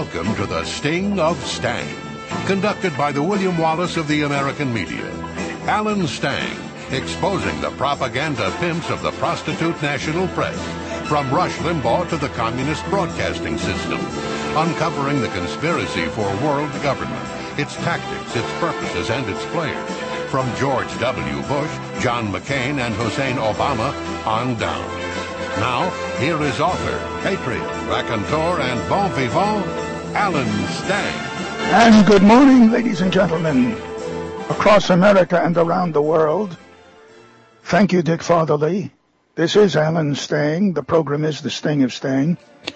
Welcome to the Sting of Stang, conducted by the William Wallace of the American media. Alan Stang, exposing the propaganda pimps of the prostitute national press, from Rush Limbaugh to the communist broadcasting system, uncovering the conspiracy for world government, its tactics, its purposes, and its players, from George W. Bush, John McCain, and Hussein Obama on down. Now, here is author, patriot, raconteur, and bon vivant, Alan Stang. And good morning, ladies and gentlemen, across America and around the world. Thank you, Dick Fatherly. This is Alan Stang. The program is The Sting of Stang.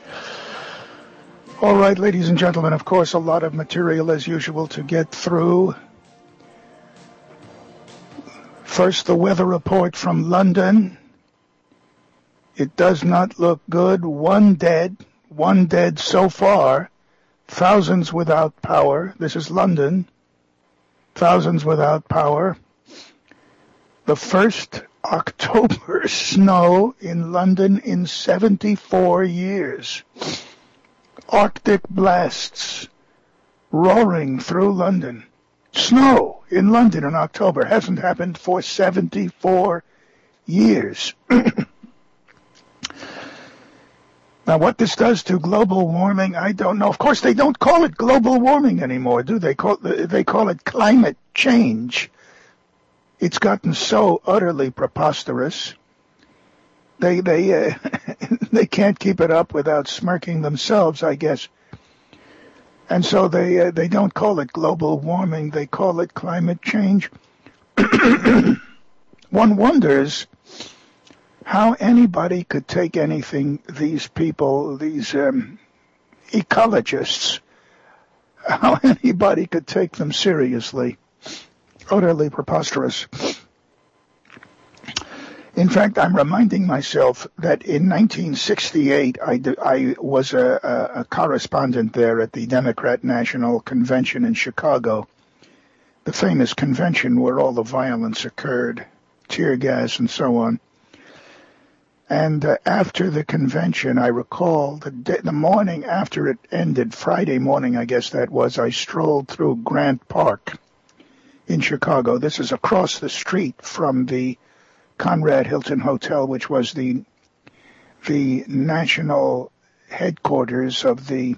All right, ladies and gentlemen, of course, a lot of material as usual to get through. First, the weather report from London. It does not look good. One dead so far. Thousands without power. This is London. Thousands without power. The first October snow in London in 74 years. Arctic blasts roaring through London. Snow in London in October hasn't happened for 74 years. Now, what this does to global warming, I don't know. Of course, they don't call it global warming anymore, do they? They call it climate change. It's gotten so utterly preposterous. They can't keep it up without smirking themselves, I guess. And so they don't call it global warming. They call it climate change. One wonders how anybody could take anything, these people, these ecologists, how anybody could take them seriously. Utterly preposterous. In fact, I'm reminding myself that in 1968, I was a correspondent there at the Democrat National Convention in Chicago, the famous convention where all the violence occurred, tear gas and so on. And after the convention, I recall the morning after it ended, Friday morning, I guess that was, I strolled through Grant Park in Chicago. This is across the street from the Conrad Hilton Hotel, which was the national headquarters of the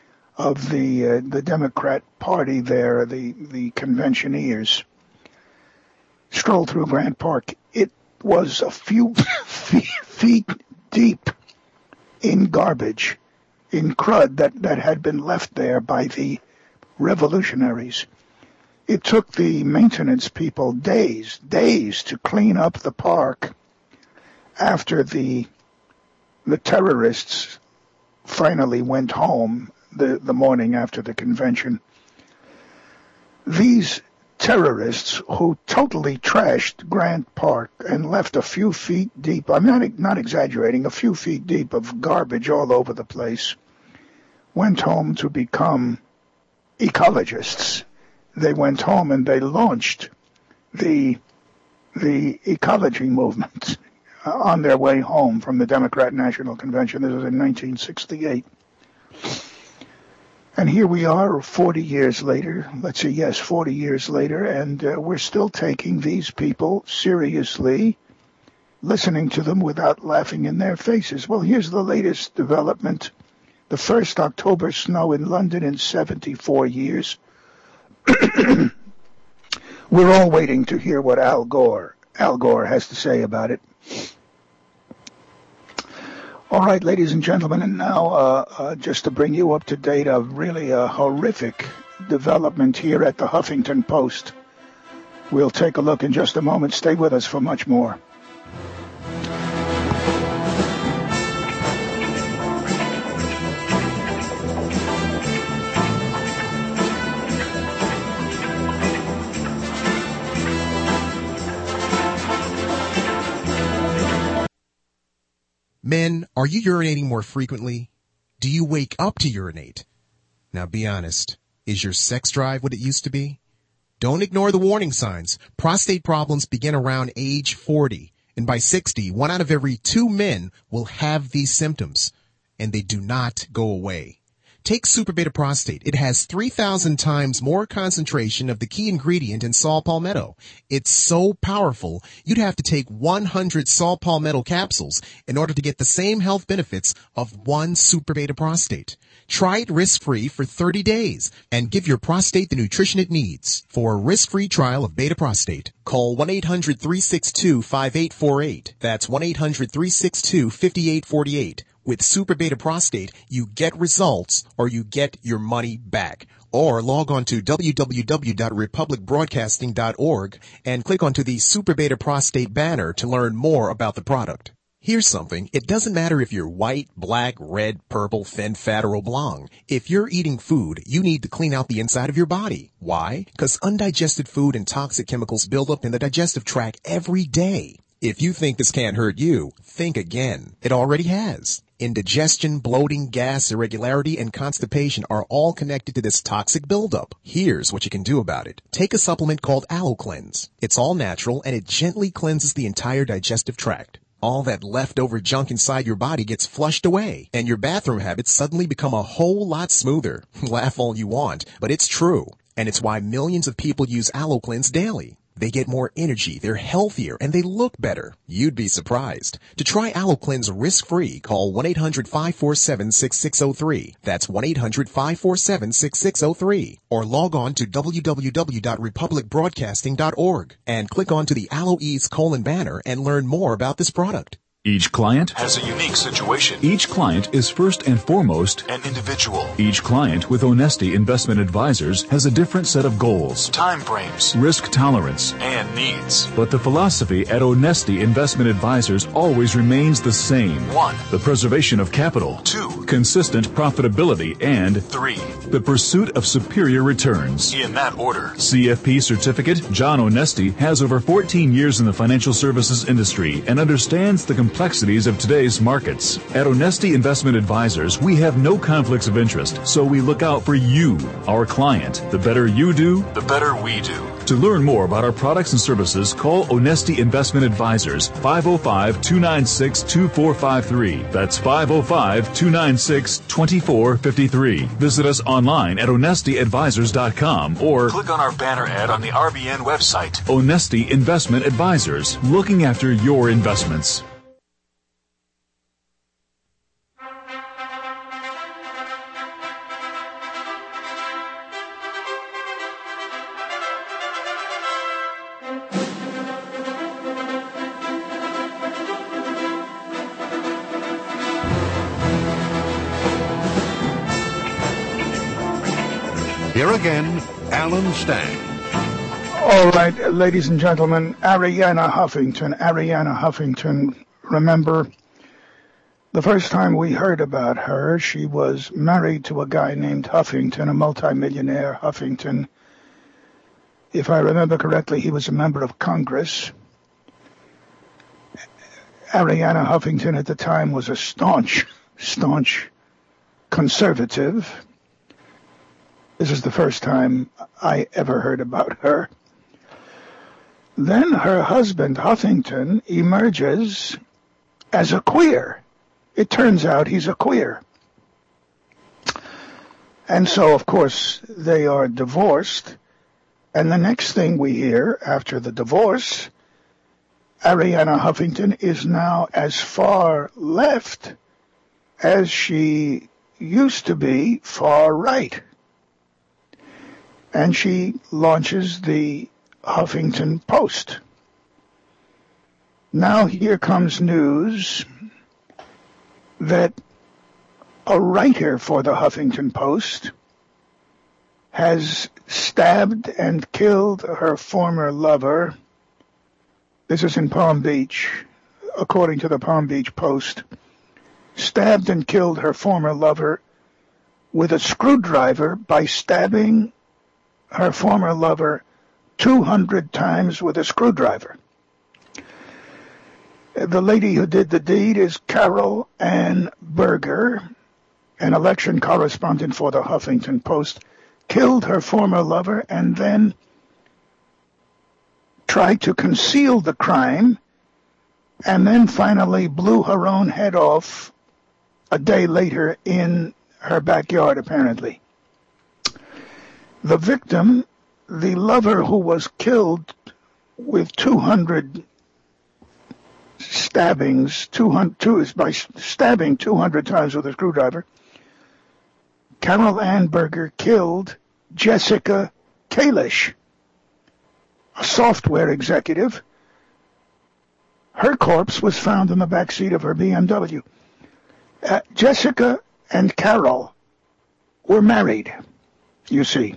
Democrat Party there, the conventioneers. Strolled through Grant Park. It was a few feet deep in garbage, in crud that had been left there by the revolutionaries. It took the maintenance people days to clean up the park after the terrorists finally went home the morning after the convention. These terrorists who totally trashed Grant Park and left a few feet deep, I'm not exaggerating, a few feet deep of garbage all over the place, went home to become ecologists. They went home and they launched the ecology movement on their way home from the Democrat National Convention. This was in 1968. And here we are 40 years later, 40 years later, and we're still taking these people seriously, listening to them without laughing in their faces. Well, here's the latest development. The first October snow in London in 74 years. We're all waiting to hear what Al Gore has to say about it. All right, ladies and gentlemen, and now just to bring you up to date, really a horrific development here at the Huffington Post. We'll take a look in just a moment. Stay with us for much more. Men, are you urinating more frequently? Do you wake up to urinate? Now be honest, is your sex drive what it used to be? Don't ignore the warning signs. Prostate problems begin around age 40, and by 60, 1 out of every 2 men will have these symptoms, and they do not go away. Take Super Beta Prostate. It has 3,000 times more concentration of the key ingredient in saw palmetto. It's so powerful, you'd have to take 100 saw palmetto capsules in order to get the same health benefits of one Super Beta Prostate. Try it risk-free for 30 days and give your prostate the nutrition it needs. For a risk-free trial of Beta Prostate, call 1-800-362-5848. That's 1-800-362-5848. With Super Beta Prostate, you get results or you get your money back. Or log on to www.republicbroadcasting.org and click onto the Super Beta Prostate banner to learn more about the product. Here's something. It doesn't matter if you're white, black, red, purple, thin, fat, or oblong. If you're eating food, you need to clean out the inside of your body. Why? Because undigested food and toxic chemicals build up in the digestive tract every day. If you think this can't hurt you, think again. It already has. Indigestion, bloating, gas, irregularity, and constipation are all connected to this toxic buildup. Here's what you can do about it. Take a supplement called AlloCleanse. It's all natural and it gently cleanses the entire digestive tract. All that leftover junk inside your body gets flushed away, and your bathroom habits suddenly become a whole lot smoother. Laugh all you want, but it's true. And it's why millions of people use AlloCleanse daily. They get more energy, they're healthier, and they look better. You'd be surprised. To try AlloCleanse risk-free, call 1-800-547-6603. That's 1-800-547-6603. Or log on to www.republicbroadcasting.org and click onto the AlloEase banner and learn more about this product. Each client has a unique situation. Each client is first and foremost an individual. Each client with Onesti Investment Advisors has a different set of goals, time frames, risk tolerance, and needs. But the philosophy at Onesti Investment Advisors always remains the same. 1. The preservation of capital. 2. Consistent profitability. And 3. The pursuit of superior returns. In that order. CFP certificate, John Onesti has over 14 years in the financial services industry and understands the complexities of today's markets. At Onesti Investment Advisors, we have no conflicts of interest, so we look out for you, our client. The better you do, the better we do. To learn more about our products and services, call Onesti Investment Advisors, 505-296-2453. That's 505-296-2453. Visit us online at onestiadvisors.com or click on our banner ad on the RBN website. Onesti Investment Advisors, looking after your investments. Here again, Alan Stang. All right, ladies and gentlemen, Arianna Huffington, remember, the first time we heard about her, she was married to a guy named Huffington, a multimillionaire Huffington. If I remember correctly, he was a member of Congress. Arianna Huffington at the time was a staunch conservative. This is the first time I ever heard about her. Then her husband, Huffington, emerges as a queer. It turns out he's a queer. And so, of course, they are divorced. And the next thing we hear after the divorce, Arianna Huffington is now as far left as she used to be far right. And she launches the Huffington Post. Now here comes news that a writer for the Huffington Post has stabbed and killed her former lover. This is in Palm Beach, according to the Palm Beach Post. Stabbed and killed her former lover with a screwdriver by stabbing her former lover 200 times with a screwdriver. The lady who did the deed is Carol Ann Berger, an election correspondent for the Huffington Post, killed her former lover and then tried to conceal the crime and then finally blew her own head off a day later in her backyard, apparently. The victim, the lover who was killed with 200 stabbings, by stabbing 200 times with a screwdriver, Carol Ann Berger killed Jessica Kalish, a software executive. Her corpse was found in the back seat of her BMW. Jessica and Carol were married, you see.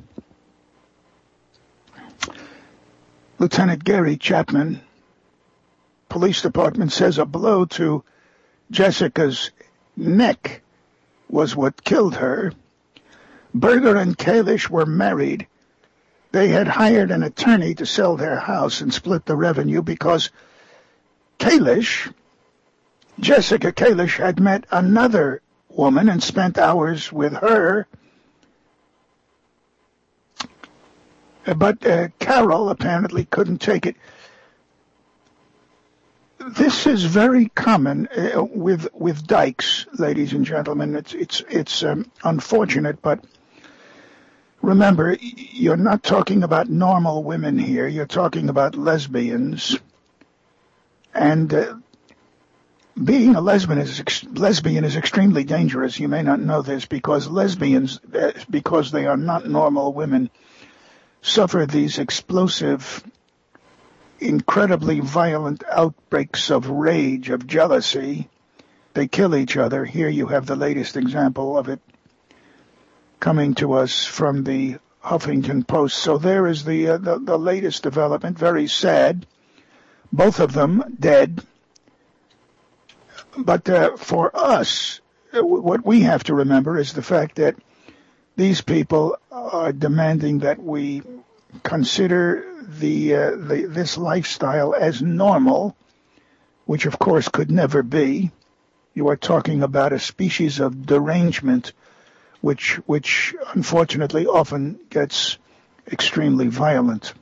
Lieutenant Gary Chapman, police department, says a blow to Jessica's neck was what killed her. Berger and Kalish were married. They had hired an attorney to sell their house and split the revenue because Jessica Kalish, had met another woman and spent hours with her. But Carol apparently couldn't take it. This is very common with dykes, ladies and gentlemen. It's unfortunate, but remember, you're not talking about normal women here. You're talking about lesbians. And being a lesbian is extremely dangerous. You may not know this, because lesbians, because they are not normal women, suffer these explosive, incredibly violent outbreaks of rage, of jealousy. They kill each other. Here you have the latest example of it coming to us from the Huffington Post. So there is the latest development. Very sad. Both of them dead. But for us, what we have to remember is the fact that these people are demanding that we consider this lifestyle as normal, which of course could never be. You are talking about a species of derangement, which unfortunately often gets extremely violent.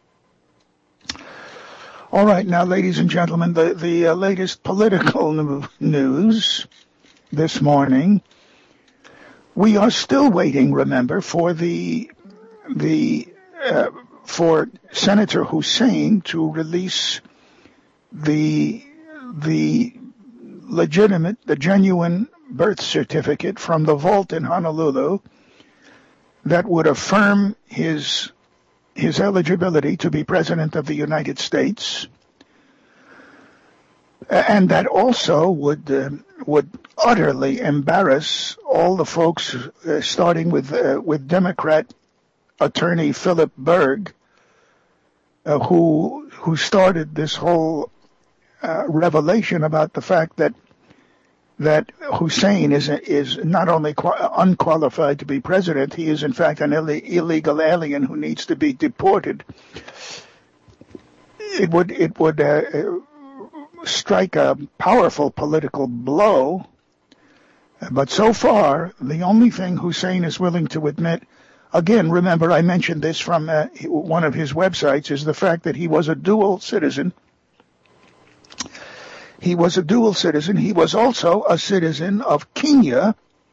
All right, now, ladies and gentlemen, the latest political news this morning. We are still waiting, remember, for for Senator Hussein to release the genuine birth certificate from the vault in Honolulu that would affirm his eligibility to be President of the United States, and that also would utterly embarrass all the folks, starting with Democrat attorney Philip Berg, who started this whole revelation about the fact that Hussein is not only unqualified to be president, he is in fact an illegal alien who needs to be deported. It would strike a powerful political blow. But so far, the only thing Hussein is willing to admit, again, remember I mentioned this from one of his websites, is the fact that he was a dual citizen. He was a dual citizen. He was also a citizen of Kenya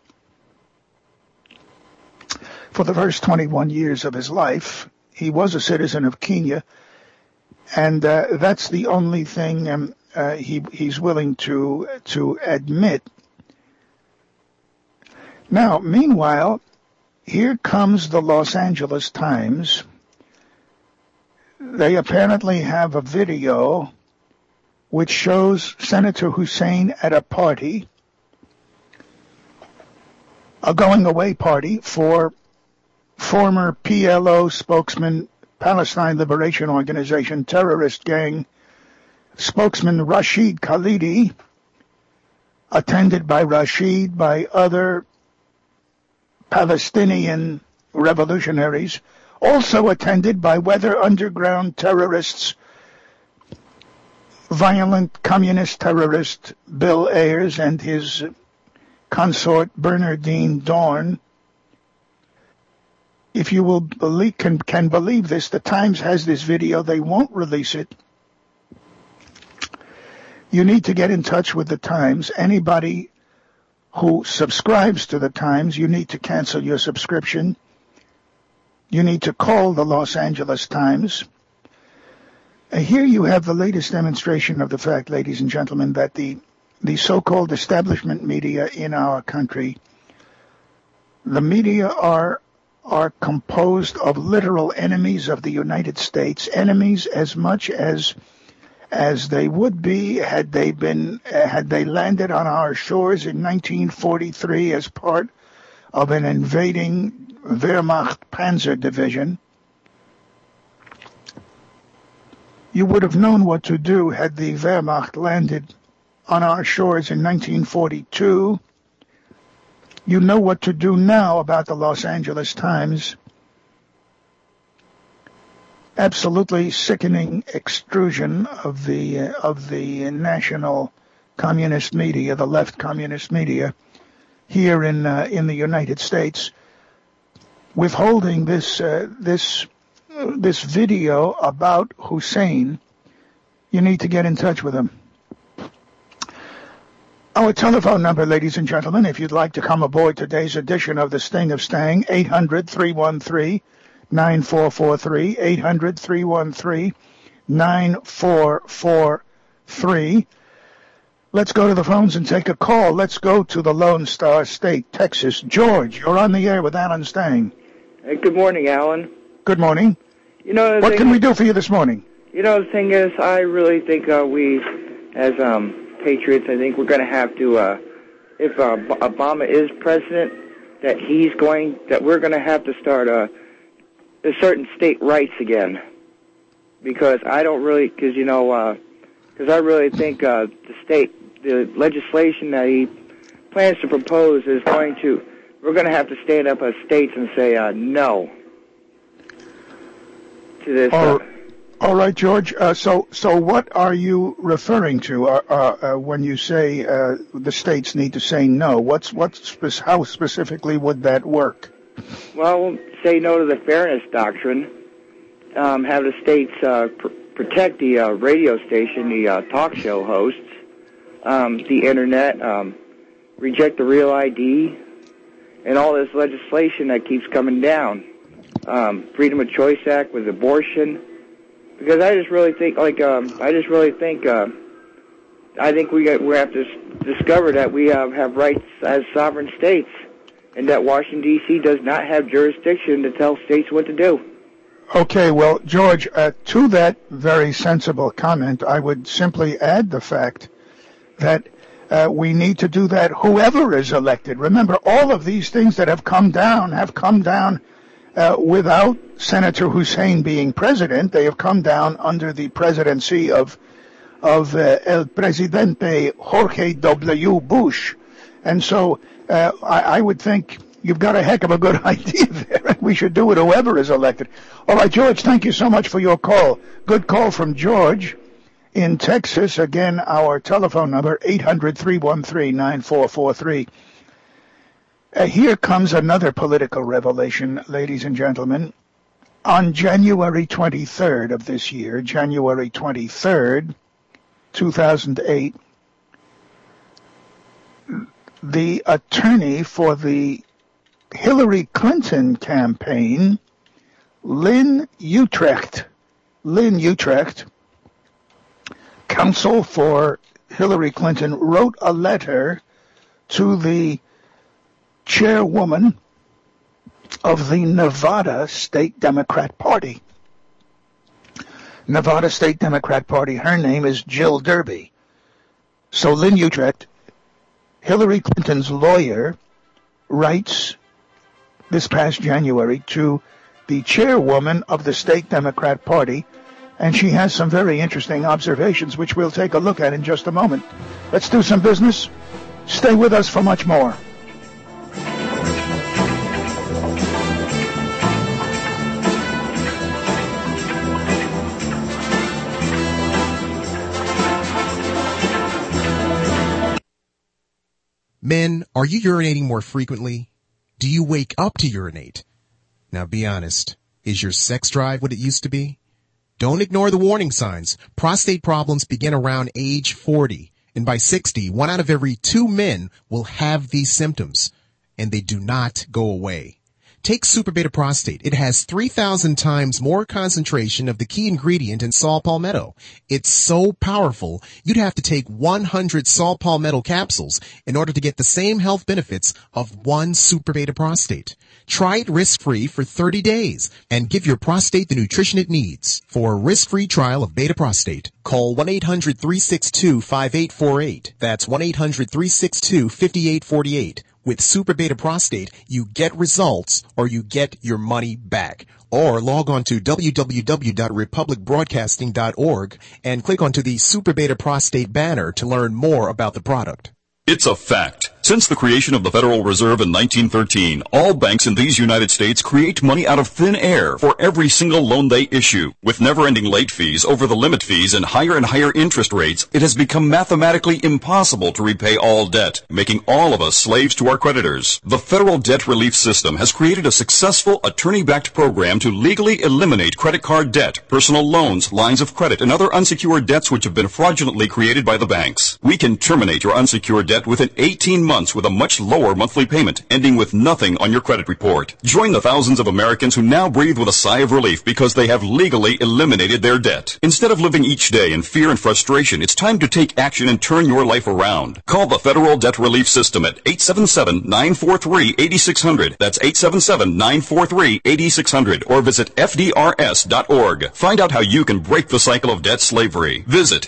for the first 21 years of his life. He was a citizen of Kenya, and that's the only thing he's willing to admit. Now, meanwhile, here comes the Los Angeles Times. They apparently have a video which shows Senator Hussein at a party, a going-away party for former PLO spokesman, Palestine Liberation Organization terrorist gang spokesman Rashid Khalidi, attended by Rashid, by other Palestinian revolutionaries, also attended by Weather Underground terrorists, violent communist terrorist Bill Ayers and his consort Bernardine Dorn. If you will believe, can believe this, the Times has this video. They won't release it. You need to get in touch with the Times. Anybody who subscribes to the Times, you need to cancel your subscription. You need to call the Los Angeles Times. Here you have the latest demonstration of the fact, ladies and gentlemen, that the so-called establishment media in our country, the media are composed of literal enemies of the United States, enemies as much as they would be had they landed on our shores in 1943 as part of an invading Wehrmacht Panzer Division. You would have known what to do had the Wehrmacht landed on our shores in 1942. You know what to do now about the Los Angeles Times. Absolutely sickening extrusion of the national communist media, the left communist media, here in the United States, withholding this video about Hussein. You need to get in touch with him. Our telephone number, ladies and gentlemen, if you'd like to come aboard today's edition of the Sting of Stang, 800-313-9443, 800-313-9443. Let's go to the phones and take a call. Let's go to the Lone Star State, Texas. George, you're on the air with Alan Stang. Hey, good morning, Alan. Good morning. What can we do for you this morning? The thing is, I really think we, as patriots, I think we're going to have to, if Obama is president, that we're going to have to start certain state rights again. Because I really think the legislation that he plans to propose is we're going to have to stand up as states and say no to this. All right, George. So what are you referring to when you say the states need to say no? How specifically would that work? Well, say no to the fairness doctrine. Have the states protect the radio station, the talk show hosts, the internet, reject the Real ID, and all this legislation that keeps coming down. Freedom of Choice Act with abortion. Because I think we have to discover that we have rights as sovereign states, and that Washington, D.C. does not have jurisdiction to tell states what to do. Okay, well, George, to that very sensible comment, I would simply add the fact that we need to do that whoever is elected. Remember, all of these things that have come down without Senator Hussein being president. They have come down under the presidency of El Presidente Jorge W. Bush. And so I would think you've got a heck of a good idea there. We should do it whoever is elected. All right, George, thank you so much for your call. Good call from George in Texas. Again, our telephone number, 800-313-9443. Here comes another political revelation, ladies and gentlemen. On January 23rd of this year, January 23rd, 2008, the attorney for the Hillary Clinton campaign, Lynn Utrecht, counsel for Hillary Clinton, wrote a letter to the chairwoman of the Nevada State Democrat Party. Nevada State Democrat Party, her name is Jill Derby. So Lynn Utrecht, Hillary Clinton's lawyer, writes this past January to the chairwoman of the State Democrat Party, and she has some very interesting observations, which we'll take a look at in just a moment. Let's do some business. Stay with us for much more. Men, are you urinating more frequently? Do you wake up to urinate? Now be honest. Is your sex drive what it used to be? Don't ignore the warning signs. Prostate problems begin around age 40, And by 60, 1 out of every 2 men will have these symptoms, and they do not go away. Take Super Beta Prostate. It has 3,000 times more concentration of the key ingredient in saw palmetto. It's so powerful, you'd have to take 100 saw palmetto capsules in order to get the same health benefits of 1 Super Beta Prostate. Try it risk-free for 30 days and give your prostate the nutrition it needs. For a risk-free trial of Beta Prostate, call 1-800-362-5848. That's 1-800-362-5848. With Super Beta Prostate, you get results or you get your money back. Or log on to www.republicbroadcasting.org and click onto the Super Beta Prostate banner to learn more about the product. It's a fact. Since the creation of the Federal Reserve in 1913, all banks in these United States create money out of thin air for every single loan they issue. With never-ending late fees, over-the-limit fees, and higher interest rates, it has become mathematically impossible to repay all debt, making all of us slaves to our creditors. The Federal Debt Relief System has created a successful attorney-backed program to legally eliminate credit card debt, personal loans, lines of credit, and other unsecured debts which have been fraudulently created by the banks. We can terminate your unsecured debt within 18 months with a much lower monthly payment, ending with nothing on your credit report. Join the thousands of Americans who now breathe with a sigh of relief because they have legally eliminated their debt. Instead of living each day in fear and frustration, it's time to take action and turn your life around. Call the Federal Debt Relief System at 877-943-8600. That's 877-943-8600. Or visit FDRS.org. Find out how you can break the cycle of debt slavery. Visit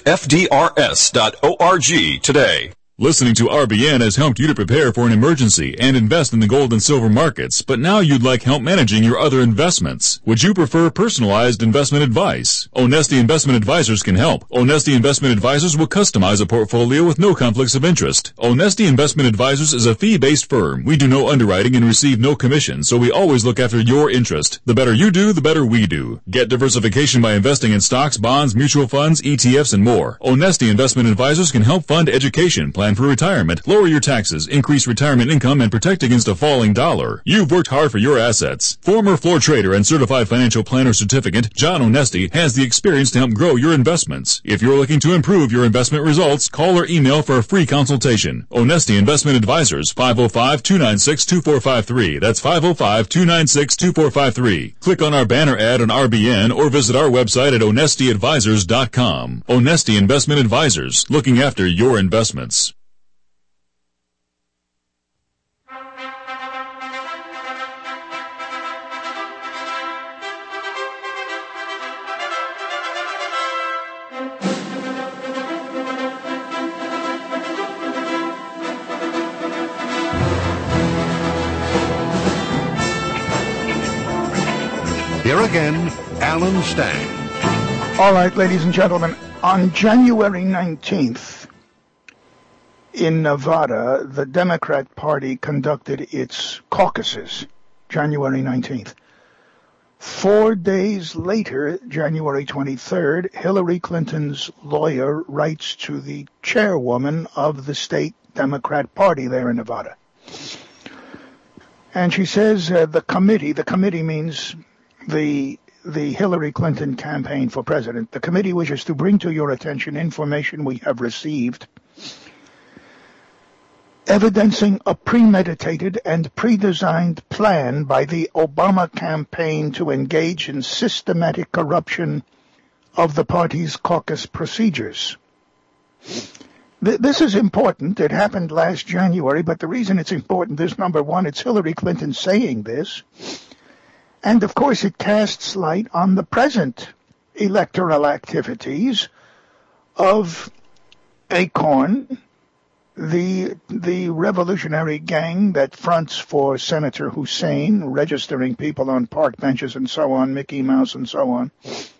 FDRS.org today. Listening to RBN has helped you to prepare for an emergency and invest in the gold and silver markets, but now you'd like help managing your other investments. Would you prefer personalized investment advice? Onesti Investment Advisors can help. Onesti Investment Advisors will customize a portfolio with no conflicts of interest. Onesti Investment Advisors is a fee-based firm. We do no underwriting and receive no commission, so we always look after your interest. The better you do, the better we do. Get diversification by investing in stocks, bonds, mutual funds, ETFs, and more. Onesti Investment Advisors can help fund education, plan for retirement, lower your taxes, increase retirement income, and protect against a falling dollar. You've worked hard for your assets. Former floor trader and certified financial planner certificate, John Onesti, has the experience to help grow your investments. If you're looking to improve your investment results, call or email for a free consultation. Onesti Investment Advisors, 505-296-2453. That's 505-296-2453. Click on our banner ad on RBN or visit our website at onestiadvisors.com. Onesti Investment Advisors, looking after your investments. Here again, Alan Stang. All right, ladies and gentlemen, on January 19th, in Nevada, the Democrat Party conducted its caucuses, January 19th. 4 days later, January 23rd, Hillary Clinton's lawyer writes to the chairwoman of the state Democrat Party there in Nevada. And she says the committee means the Hillary Clinton campaign for president. The committee wishes to bring to your attention information we have received evidencing a premeditated and pre-designed plan by the Obama campaign to engage in systematic corruption of the party's caucus procedures. This is important. It happened last January, but the reason it's important is, number one, it's Hillary Clinton saying this. And, of course, it casts light on the present electoral activities of ACORN, the revolutionary gang that fronts for Senator Hussein, registering people on park benches and so on, Mickey Mouse and so on.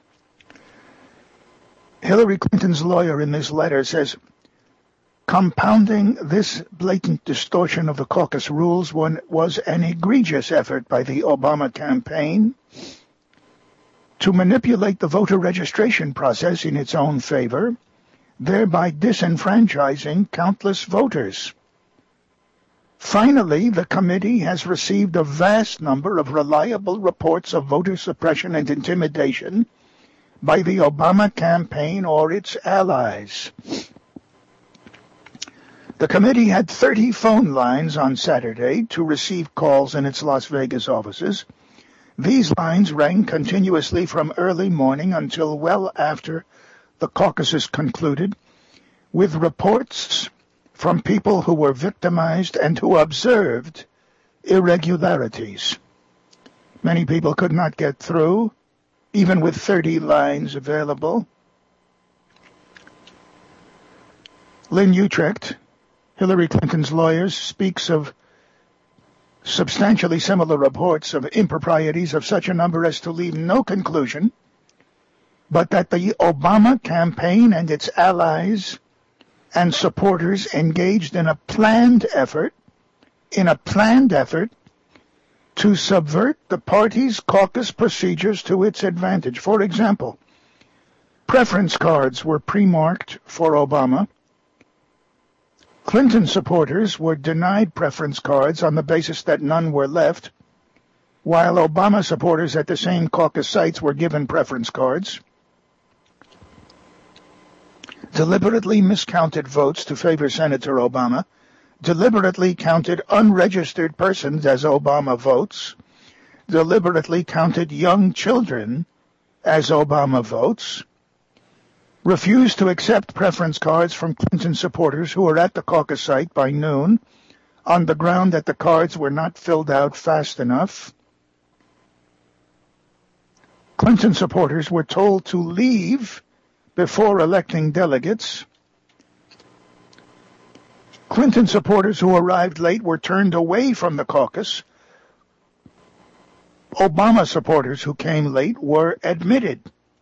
Hillary Clinton's lawyer in this letter says, compounding this blatant distortion of the caucus rules was an egregious effort by the Obama campaign to manipulate the voter registration process in its own favor, thereby disenfranchising countless voters. Finally, the committee has received a vast number of reliable reports of voter suppression and intimidation by the Obama campaign or its allies. The committee had 30 phone lines on Saturday to receive calls in its Las Vegas offices. These lines rang continuously from early morning until well after the caucuses concluded, with reports from people who were victimized and who observed irregularities. Many people could not get through, even with 30 lines available. Lynn Utrecht, Hillary Clinton's lawyer, speaks of substantially similar reports of improprieties of such a number as to leave no conclusion, but that the Obama campaign and its allies and supporters engaged in a planned effort to subvert the party's caucus procedures to its advantage. For example, preference cards were pre-marked for Obama. Clinton supporters were denied preference cards on the basis that none were left, while Obama supporters at the same caucus sites were given preference cards. Deliberately miscounted votes to favor Senator Obama, deliberately counted unregistered persons as Obama votes, deliberately counted young children as Obama votes, refused to accept preference cards from Clinton supporters who were at the caucus site by noon on the ground that the cards were not filled out fast enough. Clinton supporters were told to leave before electing delegates. Clinton supporters who arrived late were turned away from the caucus. Obama supporters who came late were admitted.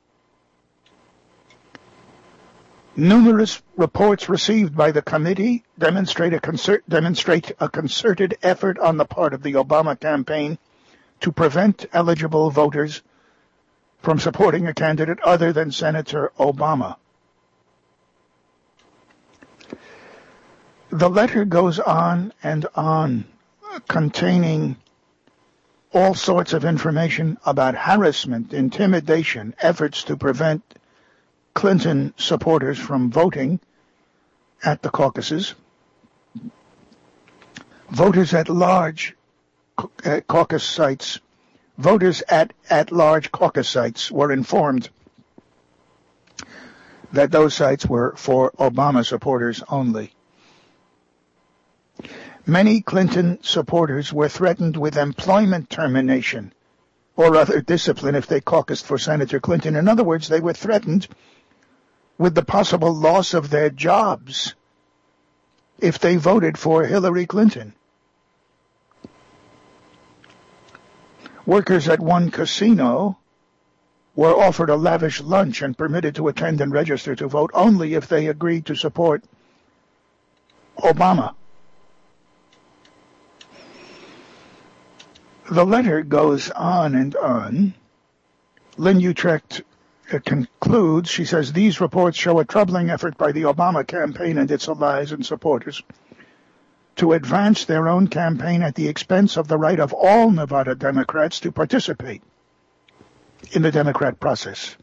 Numerous reports received by the committee demonstrate a concerted effort on the part of the Obama campaign to prevent eligible voters from supporting a candidate other than Senator Obama. The letter goes on and on, containing all sorts of information about harassment, intimidation, efforts to prevent Clinton supporters from voting at the caucuses. Voters at large caucus sites, voters at large caucus sites were informed that those sites were for Obama supporters only. Many Clinton supporters were threatened with employment termination or other discipline if they caucused for Senator Clinton. In other words, they were threatened with the possible loss of their jobs if they voted for Hillary Clinton. Workers at one casino were offered a lavish lunch and permitted to attend and register to vote only if they agreed to support Obama. The letter goes on and on. Lynn Utrecht concludes, she says, these reports show a troubling effort by the Obama campaign and its allies and supporters to advance their own campaign at the expense of the right of all Nevada Democrats to participate in the democratic process.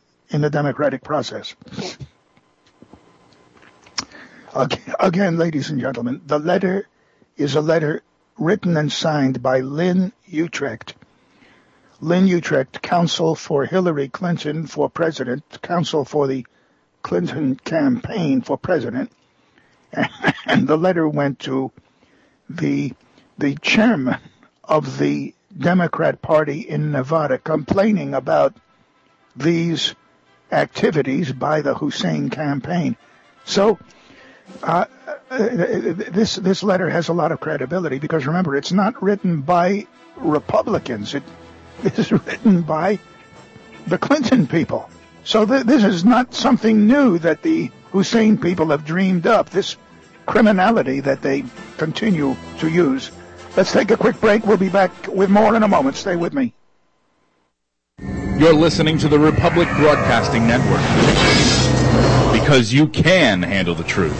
Again, ladies and gentlemen, the letter is a letter written and signed by Lynn Utrecht. Lynn Utrecht, counsel for Hillary Clinton for president, counsel for the Clinton campaign for president. And the letter went to the chairman of the Democrat Party in Nevada, complaining about these activities by the Hussein campaign. So this letter has a lot of credibility because, remember, it's not written by Republicans. It is written by the Clinton people. So this is not something new that the Hussein people have dreamed up, this criminality that they continue to use. Let's take a quick break. We'll be back with more in a moment. Stay with me. You're listening to the Republic Broadcasting Network, because you can handle the truth.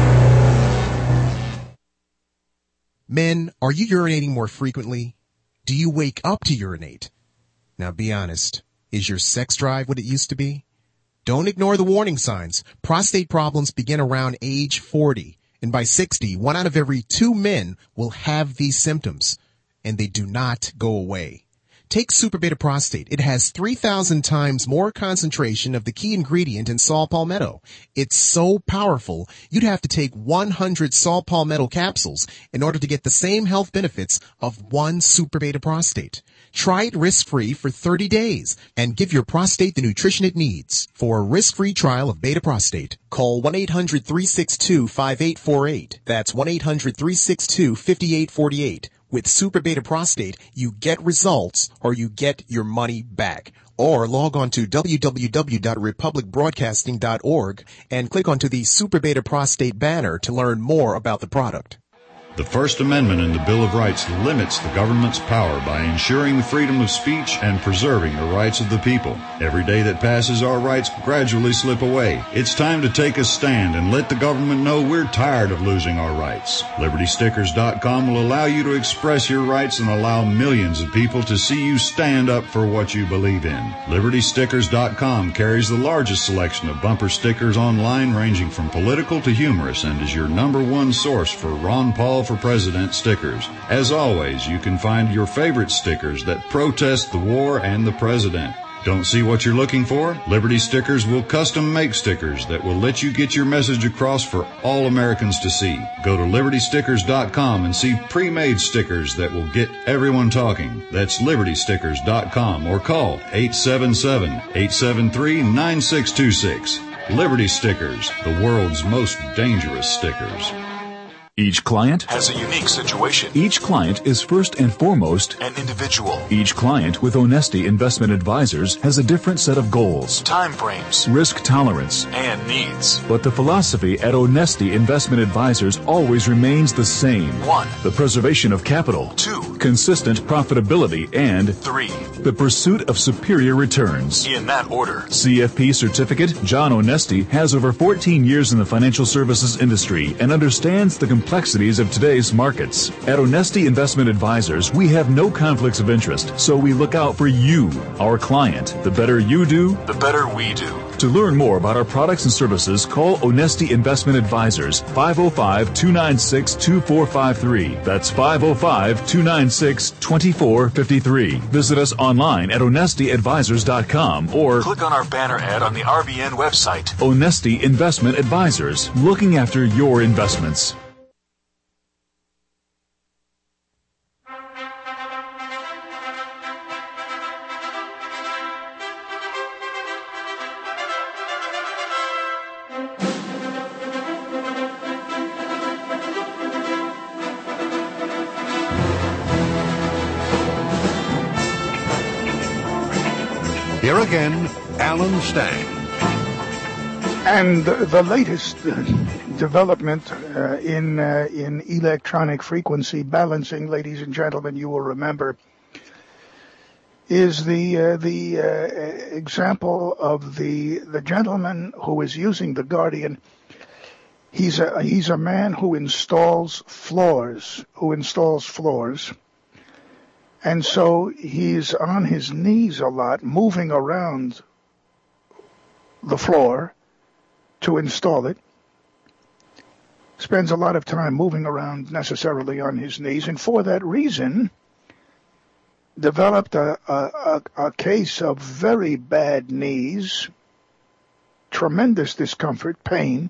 Men, are you urinating more frequently? Do you wake up to urinate? Now be honest. Is your sex drive what it used to be? Don't ignore the warning signs. Prostate problems begin around age 40. And by 60, 1 out of every 2 men will have these symptoms, and they do not go away. Take Super Beta Prostate. It has 3,000 times more concentration of the key ingredient in saw palmetto. It's so powerful, you'd have to take 100 saw palmetto capsules in order to get the same health benefits of 1 Super Beta Prostate. Try it risk-free for 30 days and give your prostate the nutrition it needs. For a risk-free trial of Beta Prostate, call 1-800-362-5848. That's 1-800-362-5848. With Super Beta Prostate, you get results or you get your money back. Or log on to www.republicbroadcasting.org and click onto the Super Beta Prostate banner to learn more about the product. The First Amendment in the Bill of Rights limits the government's power by ensuring the freedom of speech and preserving the rights of the people. Every day that passes, our rights gradually slip away. It's time to take a stand and let the government know we're tired of losing our rights. LibertyStickers.com will allow you to express your rights and allow millions of people to see you stand up for what you believe in. LibertyStickers.com carries the largest selection of bumper stickers online, ranging from political to humorous, and is your #1 source for Ron Paul for President stickers. As always, you can find your favorite stickers that protest the war and the president. Don't see what you're looking for? Liberty Stickers will custom make stickers that will let you get your message across for all Americans to see. Go to LibertyStickers.com and see pre-made stickers that will get everyone talking. That's LibertyStickers.com or call 877-873-9626. Liberty Stickers, the world's most dangerous stickers. Each client has a unique situation. Each client is first and foremost an individual. Each client with Onesti Investment Advisors has a different set of goals, time frames, risk tolerance, and needs. But the philosophy at Onesti Investment Advisors always remains the same. 1. The preservation of capital. 2. Consistent profitability. And 3. The pursuit of superior returns. In that order. CFP certificate John Onesti has over 14 years in the financial services industry and understands the complexities of today's markets. At Onesti Investment Advisors, we have no conflicts of interest, so we look out for you, our client. The better you do, the better we do. To learn more about our products and services, call Onesti Investment Advisors, 505-296-2453. That's 505-296-2453. Visit us online at OnestiAdvisors.com or click on our banner ad on the RBN website. Onesti Investment Advisors, looking after your investments. Here again, Alan Stang. And the latest development in electronic frequency balancing, ladies and gentlemen, you will remember, is the example of the gentleman who is using the Guardian. He's a man who installs floors. And so he's on his knees a lot, moving around the floor to install it. Spends a lot of time moving around necessarily on his knees, and for that reason developed a case of very bad knees, tremendous discomfort, pain.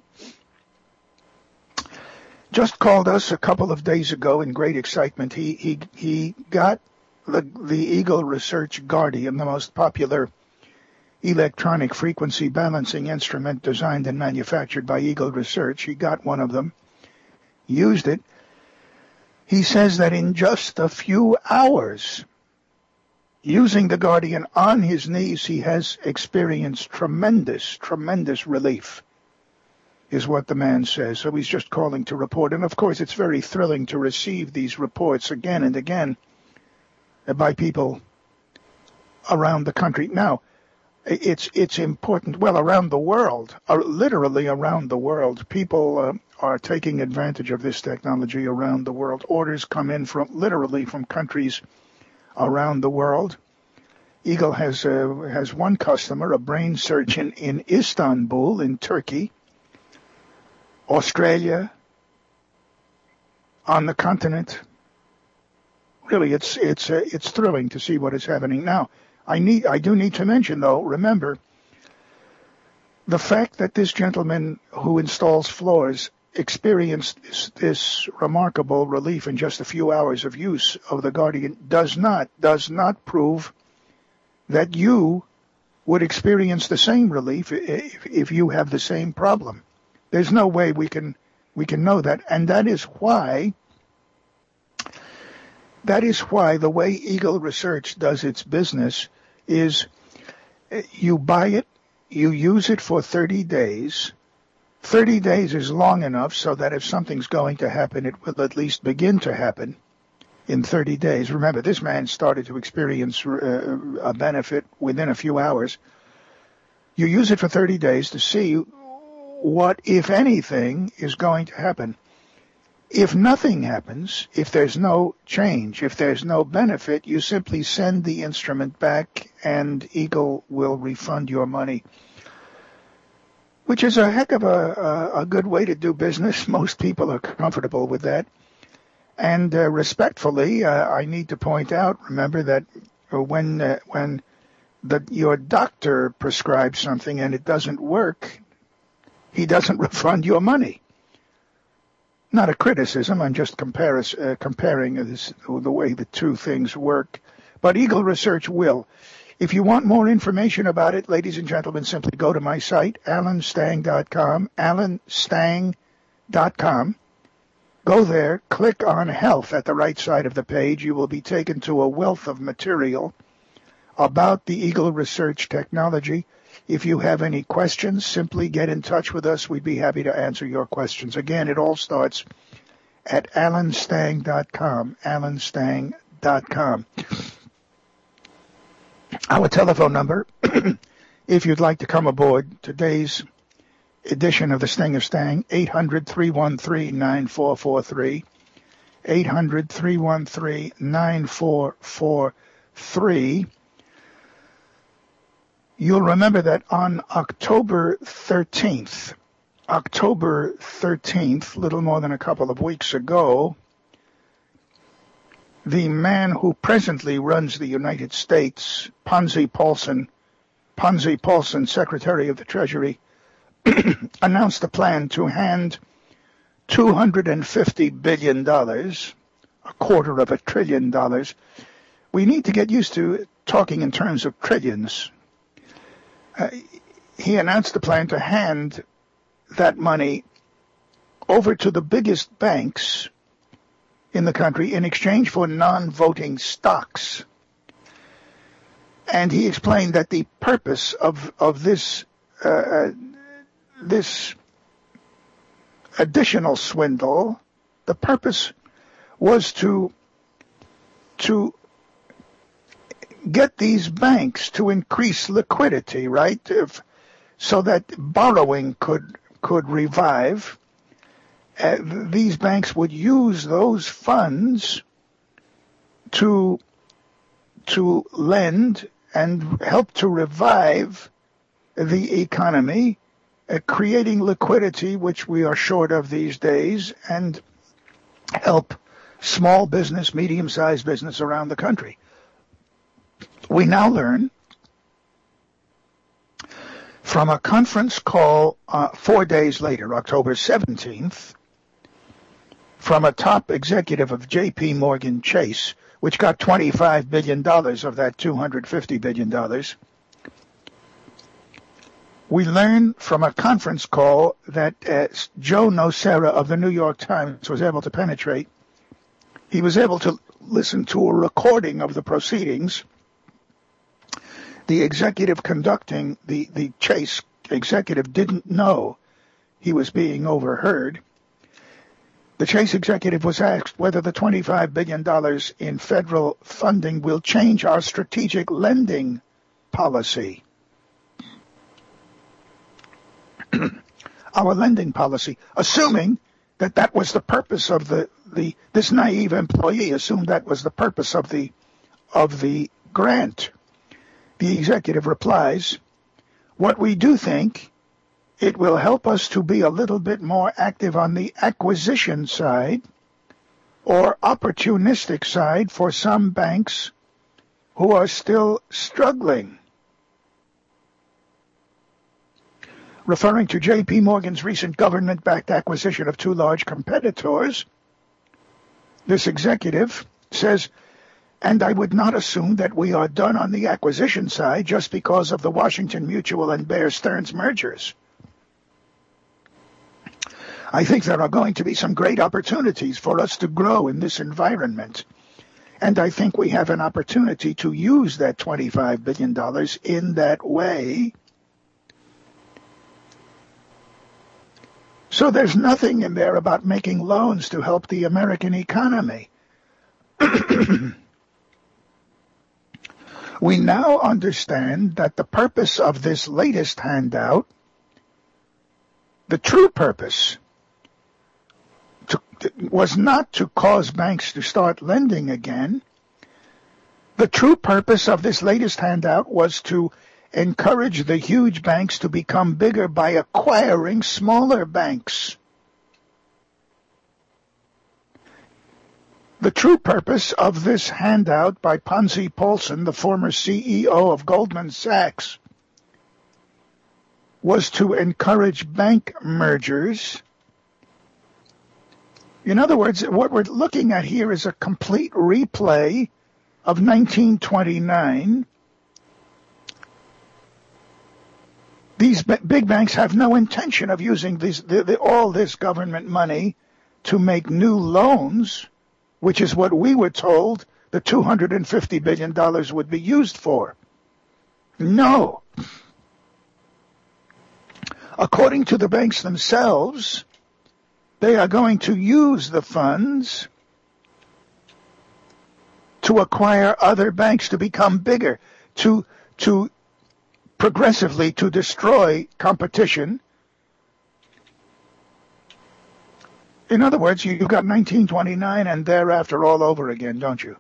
Just called us a couple of days ago in great excitement. He got the Eagle Research Guardian, the most popular electronic frequency balancing instrument designed and manufactured by Eagle Research. He got one of them, used it. He says that in just a few hours, using the Guardian on his knees, he has experienced tremendous relief, is what the man says. So he's just calling to report. And of course, it's very thrilling to receive these reports again and again by people around the country. Now, it's important, well, around the world, literally around the world. People are taking advantage of this technology around the world. Orders come in literally from countries around the world. Eagle has one customer, a brain surgeon in Istanbul, in Turkey, Australia, on the continent. Really, it's thrilling to see what is happening now. I do need to mention, though, remember, the fact that this gentleman who installs floors experienced this remarkable relief in just a few hours of use of the Guardian does not prove that you would experience the same relief if you have the same problem. There's no way we can know that, and that is why the way Eagle Research does its business is you buy it, you use it for 30 days. 30 days is long enough so that if something's going to happen, it will at least begin to happen in 30 days. Remember, this man started to experience a benefit within a few hours. You use it for 30 days to see what, if anything, is going to happen. If nothing happens, if there's no change, if there's no benefit, you simply send the instrument back and Eagle will refund your money, which is a heck of a good way to do business. Most people are comfortable with that. And respectfully, I need to point out, remember that when your doctor prescribes something and it doesn't work, he doesn't refund your money. Not a criticism, I'm just comparing the way the two things work. But Eagle Research will. If you want more information about it, ladies and gentlemen, simply go to my site, alanstang.com, alanstang.com. Go there, click on Health at the right side of the page. You will be taken to a wealth of material about the Eagle Research technology. If you have any questions, simply get in touch with us. We'd be happy to answer your questions. Again, it all starts at alanstang.com, alanstang.com. Our telephone number, if you'd like to come aboard today's edition of the Sting of Stang, 800-313-9443, 800-313-9443. You'll remember that on October 13th, little more than a couple of weeks ago, the man who presently runs the United States, Ponzi Paulson, Secretary of the Treasury, announced a plan to hand $250 billion, $250 billion. We need to get used to talking in terms of trillions. He announced a plan to hand that money over to the biggest banks in the country in exchange for non-voting stocks. And he explained that the purpose of this additional swindle, the purpose was to get these banks to increase liquidity, right? So that borrowing could revive. These banks would use those funds to lend and help to revive the economy, creating liquidity, which we are short of these days, and help small business, medium-sized business around the country. We now learn from a conference call 4 days later, October 17th, from a top executive of J.P. Morgan Chase, which got $25 billion of that $250 billion. We learn from a conference call that Joe Nocera of the New York Times was able to penetrate. He was able to listen to a recording of the proceedings. The executive conducting the Chase executive didn't know he was being overheard. The Chase executive was asked whether the $25 billion in federal funding will change our strategic lending policy. Our lending policy, assuming that was the purpose of this naive employee assumed that was the purpose of the grant. The executive replies, what we do think, it will help us to be a little bit more active on the acquisition side or opportunistic side for some banks who are still struggling. Referring to J.P. Morgan's recent government-backed acquisition of two large competitors, this executive says, and I would not assume that we are done on the acquisition side just because of the Washington Mutual and Bear Stearns mergers. I think there are going to be some great opportunities for us to grow in this environment. And I think we have an opportunity to use that $25 billion in that way. So there's nothing in there about making loans to help the American economy. We now understand that the purpose of this latest handout, the true purpose, was not to cause banks to start lending again. The true purpose of this latest handout was to encourage the huge banks to become bigger by acquiring smaller banks. The true purpose of this handout by Ponzi Paulson, the former CEO of Goldman Sachs, was to encourage bank mergers. In other words, what we're looking at here is a complete replay of 1929. These big banks have no intention of using all this government money to make new loans, which is what we were told the $250 billion would be used for. No. According to the banks themselves, they are going to use the funds to acquire other banks, to become bigger, to progressively to destroy competition. In other words, you've got 1929 and thereafter all over again, don't you?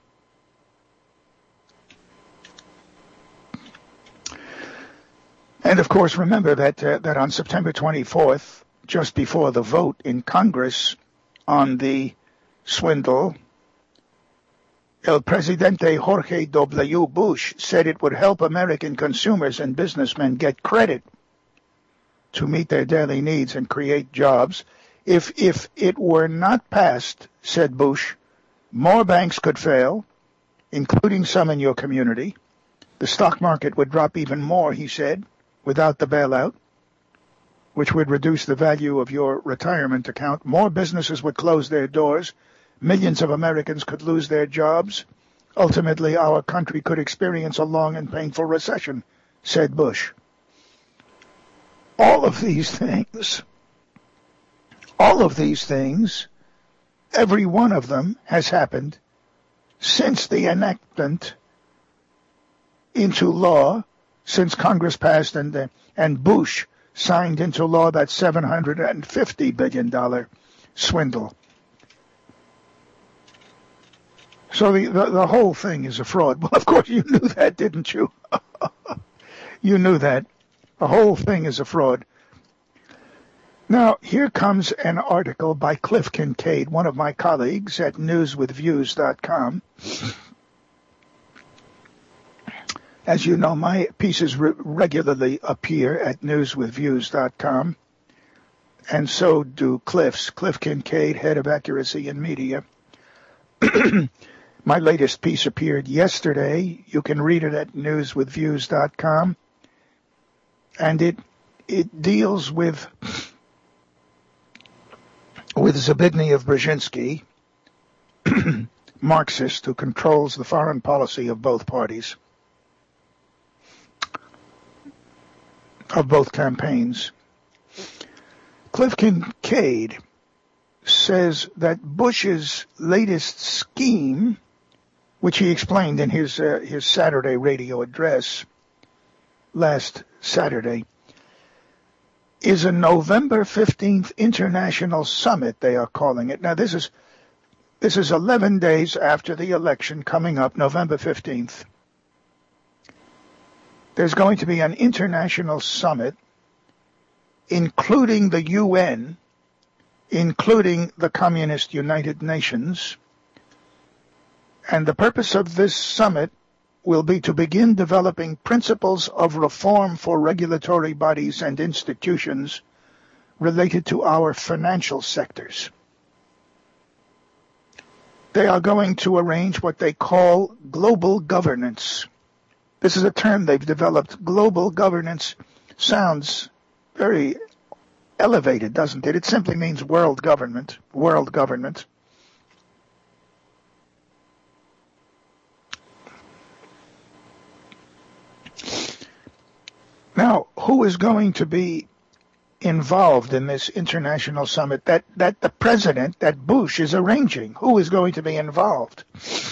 And of course, remember that on September 24th, just before the vote in Congress on the swindle, El Presidente Jorge W. Bush said it would help American consumers and businessmen get credit to meet their daily needs and create jobs. If it were not passed, said Bush, more banks could fail, including some in your community. The stock market would drop even more, he said, without the bailout, which would reduce the value of your retirement account. More businesses would close their doors. Millions of Americans could lose their jobs. Ultimately, our country could experience a long and painful recession, said Bush. All of these things, every one of them has happened since the enactment into law, since Congress passed and Bush signed into law that $750 billion swindle. So the whole thing is a fraud. Well, of course, you knew that, didn't you? You knew that. The whole thing is a fraud. Now, here comes an article by Cliff Kincaid, one of my colleagues at newswithviews.com. As you know, my pieces regularly appear at newswithviews.com, and so do Cliff's. Cliff Kincaid, head of accuracy and media. My latest piece appeared yesterday. You can read it at newswithviews.com, and it deals with Zbigniew Brzezinski, Marxist who controls the foreign policy of both parties, of both campaigns. Cliff Kincaid says that Bush's latest scheme, which he explained in his Saturday radio address last Saturday, is a November 15th international summit, they are calling it. Now, this is 11 days after the election coming up, November 15th. There's going to be an international summit, including the UN, including the Communist United Nations, And the purpose of this summit will be to begin developing principles of reform for regulatory bodies and institutions related to our financial sectors. They are going to arrange what they call global governance. This is a term they've developed. Global governance sounds very elevated, doesn't it? It simply means world government. World government. Now, who is going to be involved in this international summit that the president, that Bush, is arranging? Who is going to be involved?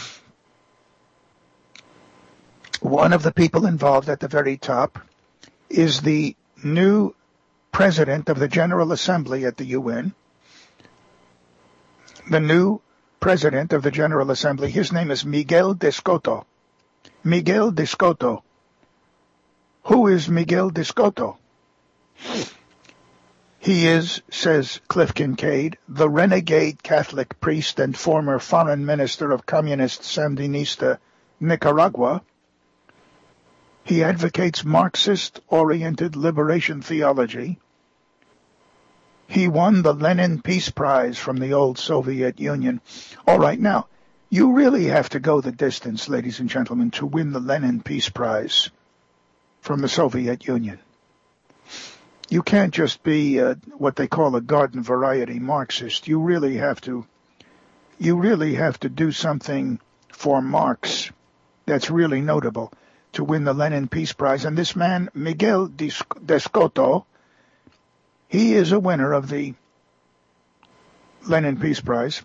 One of the people involved at the very top is the new president of the General Assembly at the UN. The new president of the General Assembly, his name is Miguel Descoto. Miguel Descoto. Who is Miguel Descoto? He is, says Cliff Kincaid, the renegade Catholic priest and former foreign minister of communist Sandinista Nicaragua. He advocates Marxist-oriented liberation theology. He won the Lenin Peace Prize from the old Soviet Union. All right, now, you really have to go the distance, ladies and gentlemen, to win the Lenin Peace Prize from the Soviet Union. You can't just be what they call a garden variety Marxist. You really have to do something for Marx that's really notable to win the Lenin Peace Prize. And this man, Miguel Descoto, he is a winner of the Lenin Peace Prize.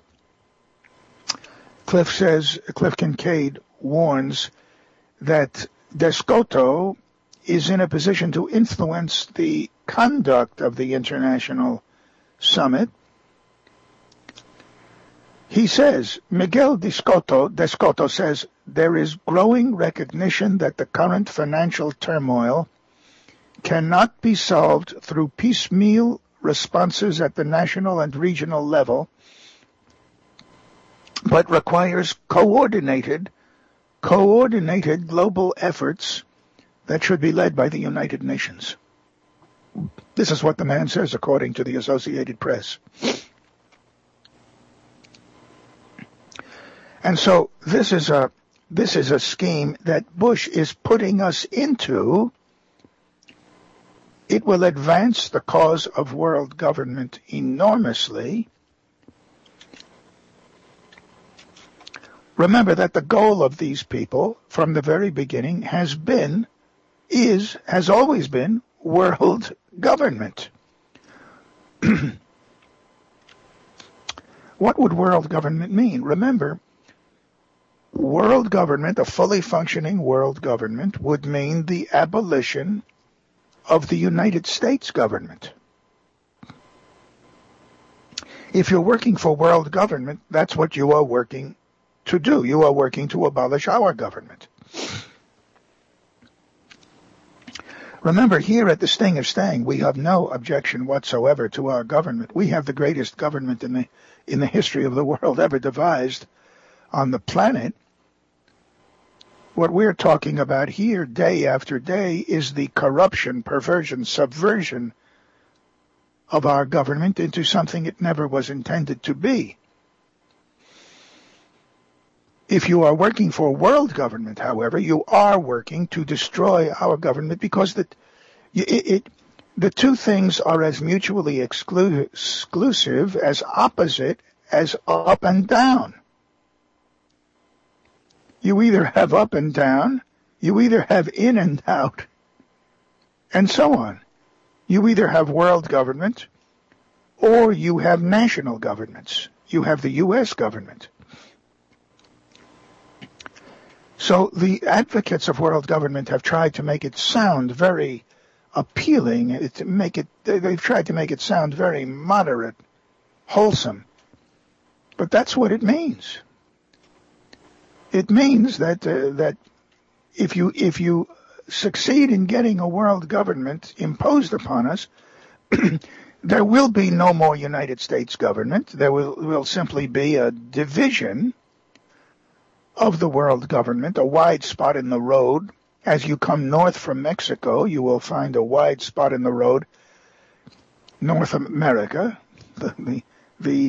Cliff Kincaid warns that Descoto is in a position to influence the conduct of the international summit. He says, Miguel Descoto says, there is growing recognition that the current financial turmoil cannot be solved through piecemeal responses at the national and regional level, but requires coordinated global efforts that should be led by the United Nations. This is what the man says, according to the Associated Press. And so this is a scheme that Bush is putting us into. It will advance the cause of world government enormously. Remember that the goal of these people from the very beginning has always been world government. What would world government mean? Remember, world government, a fully functioning world government, would mean the abolition of the United States government. If you're working for world government, that's what you are working to do. You are working to abolish our government. Remember, here at the Sting of Stang, we have no objection whatsoever to our government. We have the greatest government in the history of the world ever devised on the planet. What we're talking about here, day after day, is the corruption, perversion, subversion of our government into something it never was intended to be. If you are working for world government, however, you are working to destroy our government, because the two things are as mutually exclusive, as opposite as up and down. You either have up and down, you either have in and out, and so on. You either have world government or you have national governments. You have the U.S. government. So the advocates of world government have tried to make it sound very appealing. They've tried to make it sound very moderate, wholesome. But that's what it means. It means that if you succeed in getting a world government imposed upon us, there will be no more United States government. There will simply be a division of the world government, a wide spot in the road. As you come north from Mexico, you will find a wide spot in the road, North America, the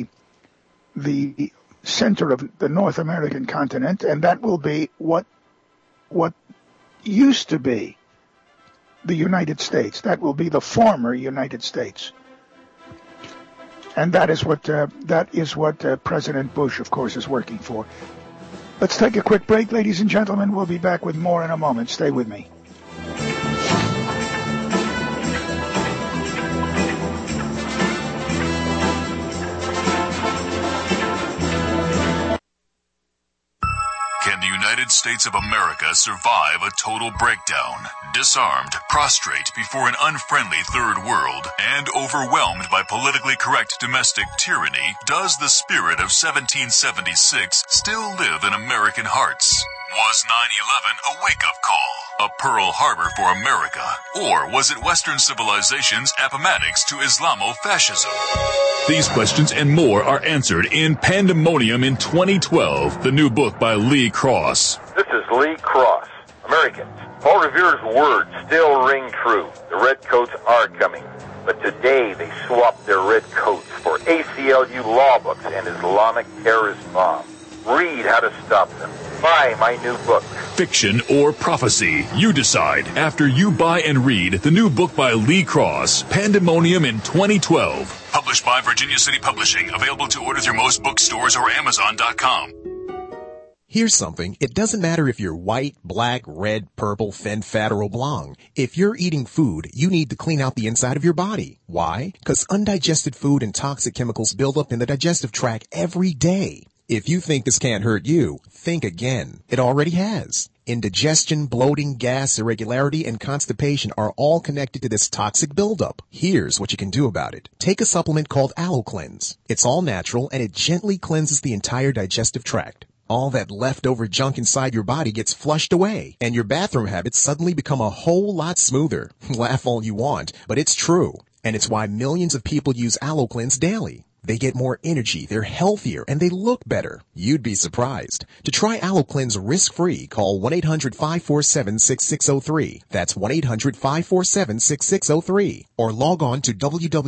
center of the North American continent, and that will be what used to be the United States. That will be the former United States. And that is what President Bush, of course, is working for. Let's take a quick break, ladies and gentlemen. We'll be back with more in a moment. Stay with me. Can the United States of America survive a total breakdown? Disarmed, prostrate before an unfriendly third world, and overwhelmed by politically correct domestic tyranny, does the spirit of 1776 still live in American hearts? Was 9/11 a wake-up call, a Pearl Harbor for America, or was it Western civilization's appomattox to Islamo-fascism? These questions and more are answered in Pandemonium in 2012, the new book by Lee Cross. This is Lee Cross. Americans, Paul Revere's words still ring true. The redcoats are coming. But today they swapped their red coats for ACLU law books and Islamic terrorist bombs. Read how to stop them. Buy my new book. Fiction or prophecy, you decide after you buy and read the new book by Lee Cross, Pandemonium in 2012. Published by Virginia City Publishing. Available to order through most bookstores or Amazon.com. Here's something. It doesn't matter if you're white, black, red, purple, fen, fat, or oblong. If you're eating food, you need to clean out the inside of your body. Why? Because undigested food and toxic chemicals build up in the digestive tract every day. If you think this can't hurt you, think again. It already has. Indigestion, bloating, gas, irregularity, and constipation are all connected to this toxic buildup. Here's what you can do about it. Take a supplement called AlloCleanse. It's all natural, and it gently cleanses the entire digestive tract. All that leftover junk inside your body gets flushed away, and your bathroom habits suddenly become a whole lot smoother. Laugh all you want, but it's true. And it's why millions of people use AlloCleanse daily. They get more energy, they're healthier, and they look better. You'd be surprised. To try AlloCleanse risk-free, call 1-800-547-6603. That's 1-800-547-6603. Or log on to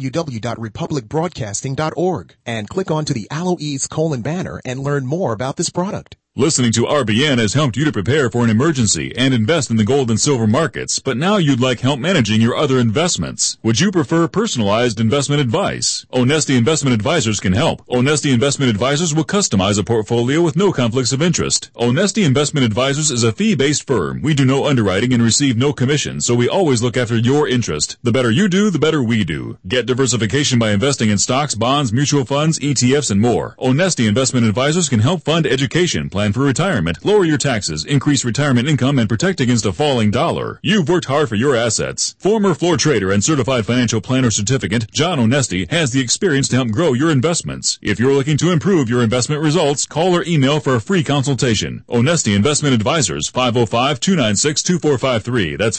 www.republicbroadcasting.org and click onto the AlloEase banner and learn more about this product. Listening to RBN has helped you to prepare for an emergency and invest in the gold and silver markets, but now you'd like help managing your other investments. Would you prefer personalized investment advice? Onesti Investment Advisors can help. Onesti Investment Advisors will customize a portfolio with no conflicts of interest. Onesti Investment Advisors is a fee-based firm. We do no underwriting and receive no commission, so we always look after your interest. The better you do, the better we do. Get diversification by investing in stocks, bonds, mutual funds, ETFs, and more. Onesti Investment Advisors can help fund education, plan for retirement, lower your taxes, increase retirement income, and protect against a falling dollar. You've worked hard for your assets. Former floor trader and certified financial planner certificate, John Onesti, has the experience to help grow your investments. If you're looking to improve your investment results, call or email for a free consultation. Onesti Investment Advisors, 505-296-2453. That's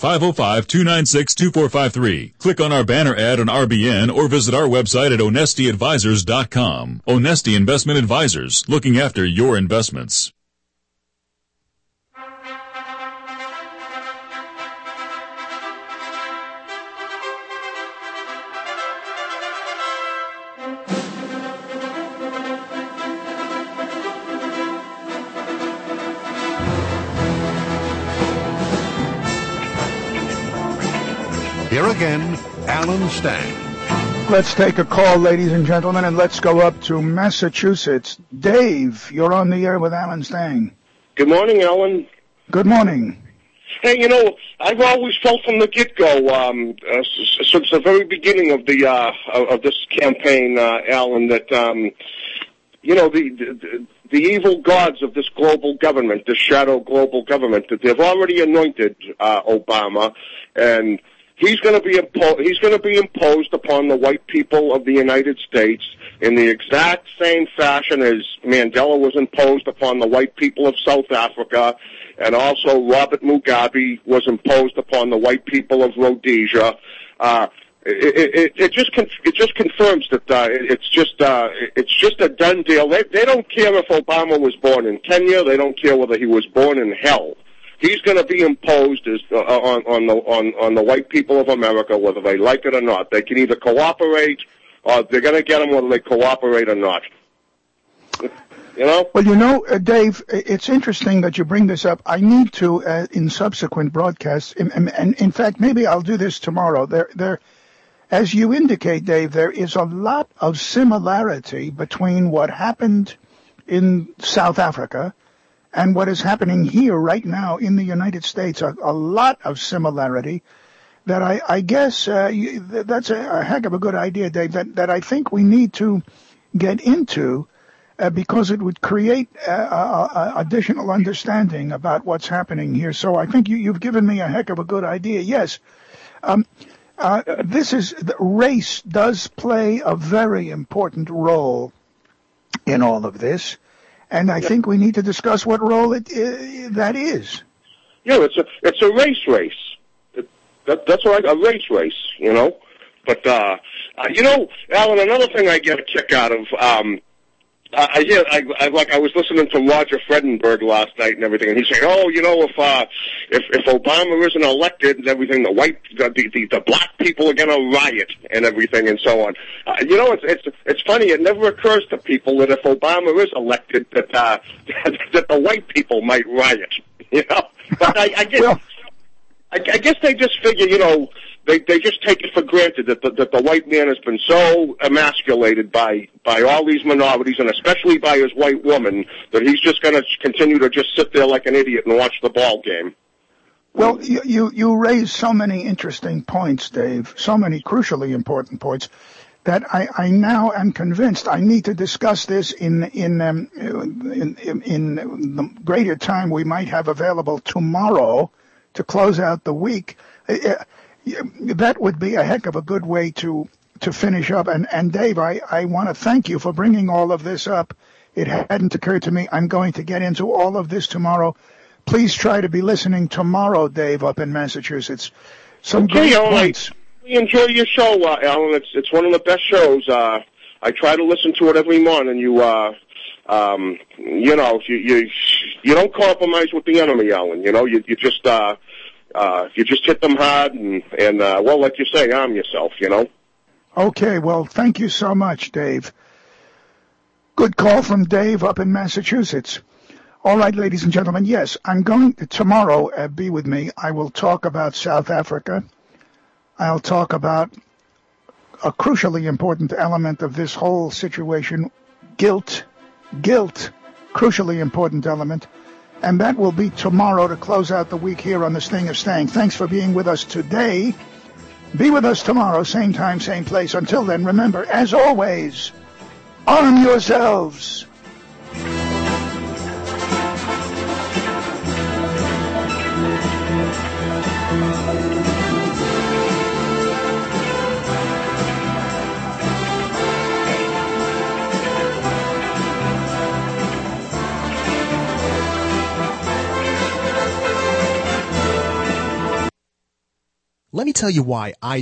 505-296-2453. Click on our banner ad on RBN or visit our website at onestiadvisors.com. Onesti Investment Advisors, looking after your investments. Here again, Alan Stang. Let's take a call, ladies and gentlemen, and let's go up to Massachusetts. Dave, you're on the air with Alan Stang. Good morning, Alan. Good morning. Hey, I've always felt from the get-go, since the very beginning of this campaign, Alan, that the evil gods of this global government, this shadow global government, that they've already anointed Obama, and he's going to be imposed upon the white people of the United States in the exact same fashion as Mandela was imposed upon the white people of South Africa, and also Robert Mugabe was imposed upon the white people of Rhodesia. It just confirms that it's just a done deal. They don't care if Obama was born in Kenya. They don't care whether he was born in hell. He's going to be imposed on the white people of America, whether they like it or not. They can either cooperate, or they're going to get him whether they cooperate or not. You know? Well, Dave, it's interesting that you bring this up. I need to, in subsequent broadcasts, and in fact, maybe I'll do this tomorrow. As you indicate, Dave, there is a lot of similarity between what happened in South Africa and what is happening here right now in the United States. A lot of similarity that I guess that's a heck of a good idea, Dave, that I think we need to get into because it would create additional understanding about what's happening here. So I think you've given me a heck of a good idea. Yes. Race does play a very important role in all of this, and I think we need to discuss what role that is. Yeah, it's a race. That's right, a race, you know. But Alan, another thing I get a kick out of. I was listening to Roger Fredenberg last night and everything, and he's saying, if Obama isn't elected and everything, the black people are going to riot and everything and so on. It's funny. It never occurs to people that if Obama is elected, that the white people might riot. You know, but I guess they just figure, They just take it for granted that the white man has been so emasculated by all these minorities, and especially by his white woman, that he's just going to continue to just sit there like an idiot and watch the ball game. Well, you raise so many interesting points, Dave, so many crucially important points, that I now am convinced I need to discuss this in the greater time we might have available tomorrow to close out the week. That would be a heck of a good way to finish up. And Dave, I want to thank you for bringing all of this up. It hadn't occurred to me. I'm going to get into all of this tomorrow. Please try to be listening tomorrow, Dave, up in Massachusetts. Some great points. We enjoy your show, Alan. It's one of the best shows. I try to listen to it every morning. You don't compromise with the enemy, Alan. You just hit them hard and like you say, arm yourself, Okay, well, thank you so much, Dave. Good call from Dave up in Massachusetts. All right, ladies and gentlemen, yes, I'm going to tomorrow be with me. I will talk about South Africa. I'll talk about a crucially important element of this whole situation, guilt, crucially important element. And that will be tomorrow to close out the week here on This Thing of Staying. Thanks for being with us today. Be with us tomorrow, same time, same place. Until then, remember, as always, arm yourselves. Let me tell you why I